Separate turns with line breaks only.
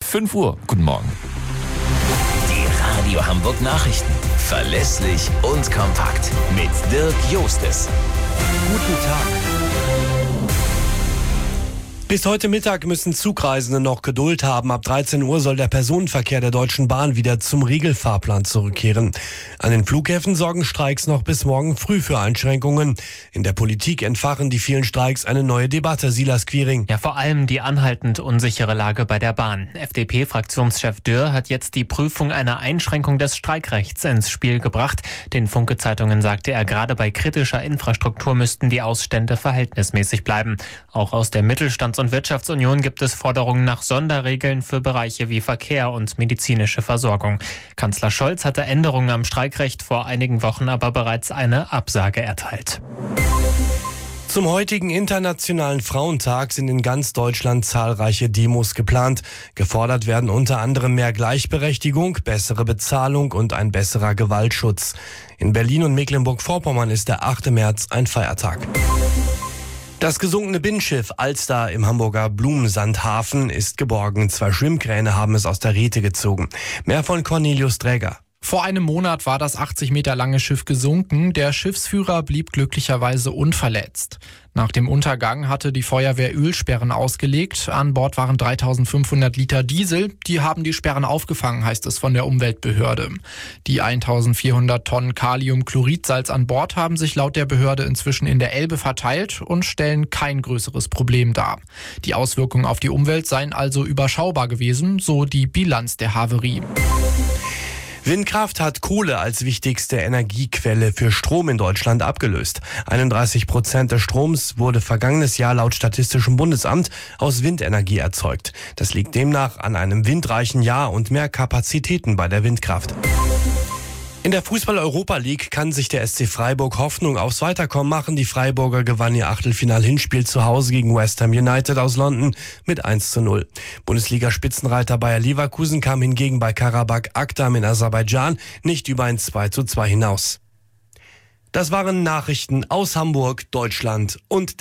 5 Uhr. Guten Morgen.
Die Radio Hamburg Nachrichten. Verlässlich und kompakt. Mit Dirk Jostes.
Guten Tag. Bis heute Mittag müssen Zugreisende noch Geduld haben. Ab 13 Uhr soll der Personenverkehr der Deutschen Bahn wieder zum Regelfahrplan zurückkehren. An den Flughäfen sorgen Streiks noch bis morgen früh für Einschränkungen. In der Politik entfachen die vielen Streiks eine neue Debatte. Silas Quiring.
Ja, vor allem die anhaltend unsichere Lage bei der Bahn. FDP-Fraktionschef Dürr hat jetzt die Prüfung einer Einschränkung des Streikrechts ins Spiel gebracht. Den Funke-Zeitungen sagte er, gerade bei kritischer Infrastruktur müssten die Ausstände verhältnismäßig bleiben. Auch aus der Mittelstands- und Wirtschaftsunion gibt es Forderungen nach Sonderregeln für Bereiche wie Verkehr und medizinische Versorgung. Kanzler Scholz hatte Änderungen am Streikrecht vor einigen Wochen aber bereits eine Absage erteilt.
Zum heutigen Internationalen Frauentag sind in ganz Deutschland zahlreiche Demos geplant. Gefordert werden unter anderem mehr Gleichberechtigung, bessere Bezahlung und ein besserer Gewaltschutz. In Berlin und Mecklenburg-Vorpommern ist der 8. März ein Feiertag. Das gesunkene Binnenschiff Alster im Hamburger Blumensandhafen ist geborgen. 2 Schwimmkräne haben es aus der Reete gezogen. Mehr von Cornelius Dräger.
Vor einem Monat war das 80 Meter lange Schiff gesunken. Der Schiffsführer blieb glücklicherweise unverletzt. Nach dem Untergang hatte die Feuerwehr Ölsperren ausgelegt. An Bord waren 3500 Liter Diesel. Die haben die Sperren aufgefangen, heißt es von der Umweltbehörde. Die 1400 Tonnen Kaliumchloridsalz an Bord haben sich laut der Behörde inzwischen in der Elbe verteilt und stellen kein größeres Problem dar. Die Auswirkungen auf die Umwelt seien also überschaubar gewesen, so die Bilanz der Haverie.
Windkraft hat Kohle als wichtigste Energiequelle für Strom in Deutschland abgelöst. 31% des Stroms wurde vergangenes Jahr laut Statistischem Bundesamt aus Windenergie erzeugt. Das liegt demnach an einem windreichen Jahr und mehr Kapazitäten bei der Windkraft. In der Fußball-Europa League kann sich der SC Freiburg Hoffnung aufs Weiterkommen machen. Die Freiburger gewannen ihr Achtelfinal-Hinspiel zu Hause gegen West Ham United aus London mit 1:0. Bundesliga-Spitzenreiter Bayer Leverkusen kam hingegen bei Karabakh Akdam in Aserbaidschan nicht über ein 2:2 hinaus. Das waren Nachrichten aus Hamburg, Deutschland und